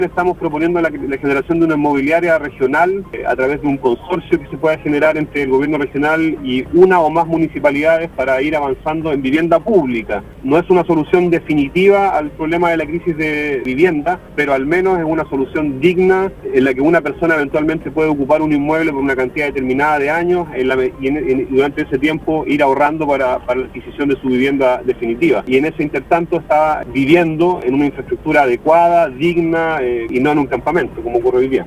Estamos proponiendo la generación de una inmobiliaria regional a través de un consorcio que se pueda generar entre el gobierno regional y una o más municipalidades para ir avanzando en vivienda pública. No es una solución definitiva al problema de la crisis de vivienda, pero al menos es una solución digna en la que una persona eventualmente puede ocupar un inmueble por una cantidad determinada de años y durante ese tiempo ir ahorrando para la adquisición de su vivienda definitiva. Y en ese intertanto está viviendo en una infraestructura adecuada, digna, y no en un campamento, como ocurre hoy día.